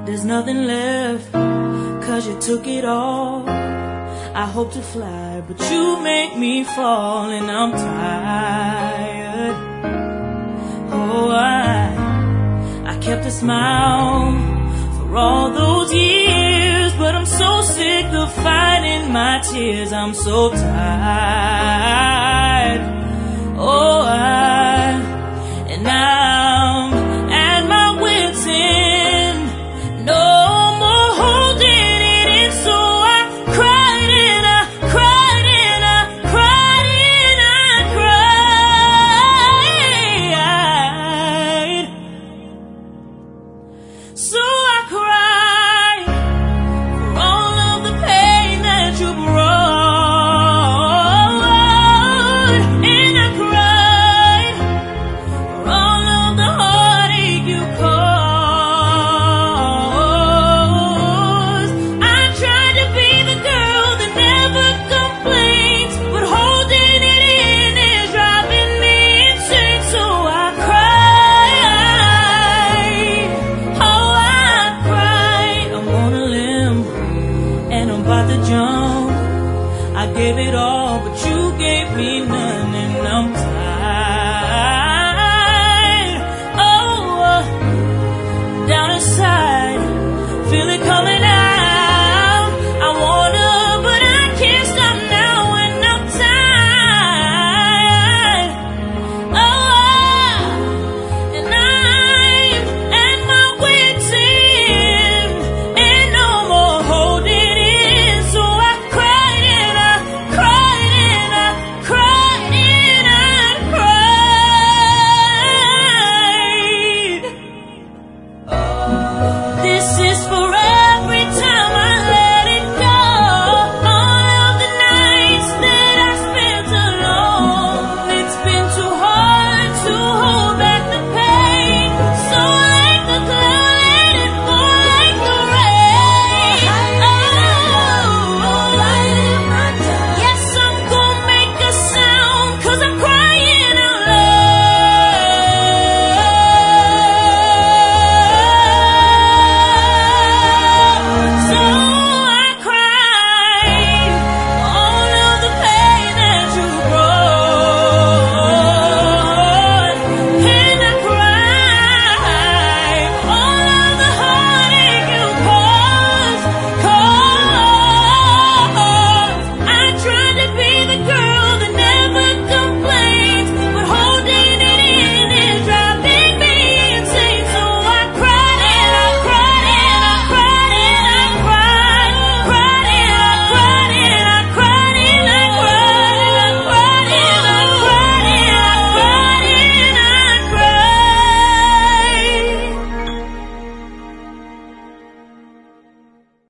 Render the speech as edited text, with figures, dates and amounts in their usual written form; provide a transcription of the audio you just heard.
There's nothing left, 'cause you took it all. I hope to fly, but you make me fall, and I'm tired. Oh, I kept a smile for all those years, but I'm so sick of fighting my tears. I'm so tired. Oh, and I'm at my wit's end. No more holding it in, so I cried and I cried and I cried and I cried. So I cried for all of the pain that you brought, and I cried for all of the heartache you caused. I tried to be the girl that never complains, but holding it in is driving me insane. So I cried, oh I cried. I'm on a limb and I'm about to jump. I gave it all, but you gave me none, and I'm tired. Oh, down inside, feel it coming out. I wanna, but I can't stop now, and I'm tired. Oh, and I'm at my wit's end, and no more holding in. So I cried and I cried and I cried and I cried. This is forever.